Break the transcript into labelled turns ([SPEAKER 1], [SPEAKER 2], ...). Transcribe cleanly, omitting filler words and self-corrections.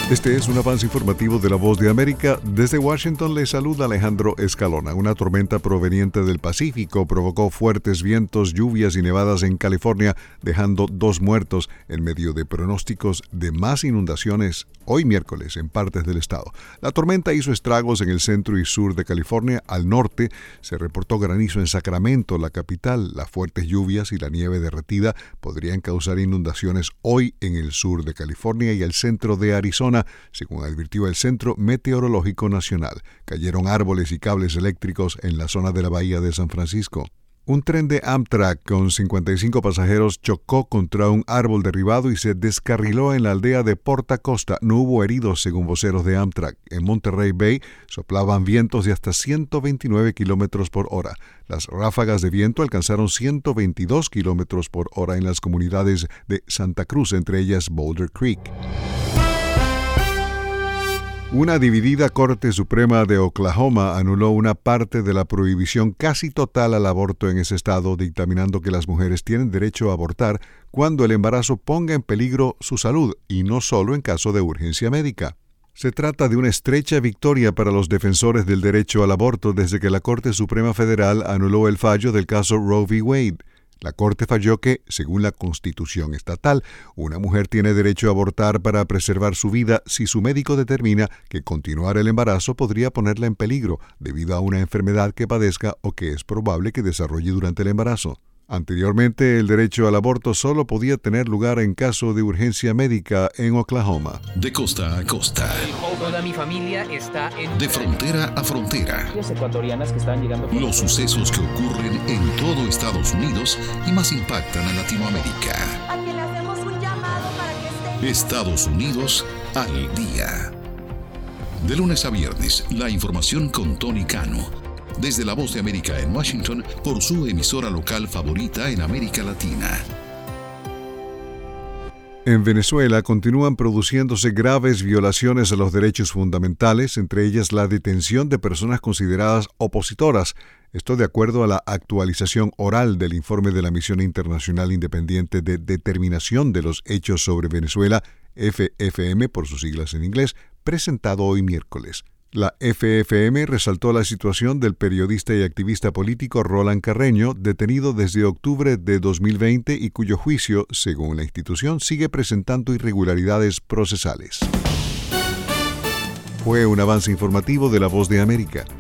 [SPEAKER 1] Este es un avance informativo de La Voz de América. Desde Washington le saluda Alejandro Escalona. Una tormenta proveniente del Pacífico provocó fuertes vientos, lluvias y nevadas en California, dejando 2 muertos en medio de pronósticos de más inundaciones hoy miércoles en partes del estado. La tormenta hizo estragos en el centro y sur de California. Al norte se reportó granizo en Sacramento, la capital. Las fuertes lluvias y la nieve derretida podrían causar inundaciones hoy en el sur de California y el centro de Arizona, según advirtió el Centro Meteorológico Nacional. Cayeron árboles y cables eléctricos en la zona de la bahía de San Francisco. Un tren de Amtrak con 55 pasajeros chocó contra un árbol derribado y se descarriló en la aldea de Porta Costa. No hubo heridos, según voceros de Amtrak. En Monterey Bay soplaban vientos de hasta 129 kilómetros por hora. Las ráfagas de viento alcanzaron 122 kilómetros por hora en las comunidades de Santa Cruz, entre ellas Boulder Creek. Una dividida Corte Suprema de Oklahoma anuló una parte de la prohibición casi total al aborto en ese estado, dictaminando que las mujeres tienen derecho a abortar cuando el embarazo ponga en peligro su salud y no solo en caso de urgencia médica. Se trata de una estrecha victoria para los defensores del derecho al aborto desde que la Corte Suprema Federal anuló el fallo del caso Roe v. Wade. La Corte falló que, según la Constitución estatal, una mujer tiene derecho a abortar para preservar su vida si su médico determina que continuar el embarazo podría ponerla en peligro debido a una enfermedad que padezca o que es probable que desarrolle durante el embarazo. Anteriormente, el derecho al aborto solo podía tener lugar en caso de urgencia médica en Oklahoma.
[SPEAKER 2] De costa a costa.
[SPEAKER 3] Toda mi familia está en...
[SPEAKER 2] De frontera a frontera.
[SPEAKER 3] Las ecuatorianas que están llegando...
[SPEAKER 2] Los sucesos que ocurren en todo Estados Unidos y más impactan a Latinoamérica.
[SPEAKER 4] A quien le hacemos un llamado para que esté...
[SPEAKER 2] Estados Unidos al día. De lunes a viernes, la información con Tony Cano. Desde La Voz de América en Washington, por su emisora local favorita en América Latina.
[SPEAKER 1] En Venezuela continúan produciéndose graves violaciones a los derechos fundamentales, entre ellas la detención de personas consideradas opositoras. Esto de acuerdo a la actualización oral del informe de la Misión Internacional Independiente de Determinación de los Hechos sobre Venezuela, FFM por sus siglas en inglés, presentado hoy miércoles. La FFM resaltó la situación del periodista y activista político Roland Carreño, detenido desde octubre de 2020 y cuyo juicio, según la institución, sigue presentando irregularidades procesales. Fue un avance informativo de La Voz de América.